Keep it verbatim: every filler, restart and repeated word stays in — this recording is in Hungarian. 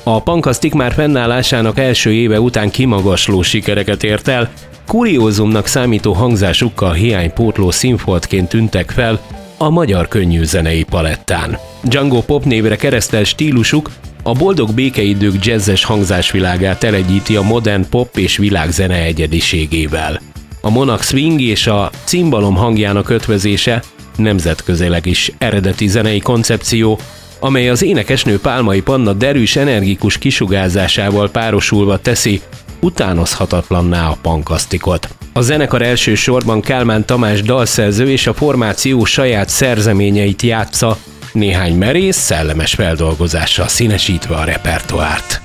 A Punkasztik már fennállásának első éve után kimagasló sikereket ért el, kuriózumnak számító hangzásukkal hiánypótló színfoltként tűntek fel a magyar könnyűzenei palettán. Django Pop névre keresztelt stílusuk a boldog békeidők jazzes hangzásvilágát elegyíti a modern pop és világzene egyediségével. A Monarch swing és a cimbalom hangjának ötvözése nemzetközileg is eredeti zenei koncepció, amely az énekesnő Pálmai Panna derűs, energikus kisugárzásával párosulva teszi utánozhatatlanná a Punkasztikot. A zenekar elsősorban Kálmán Tamás dalszerző és a formáció saját szerzeményeit játsza, néhány merész, szellemes feldolgozással színesítve a repertoárt.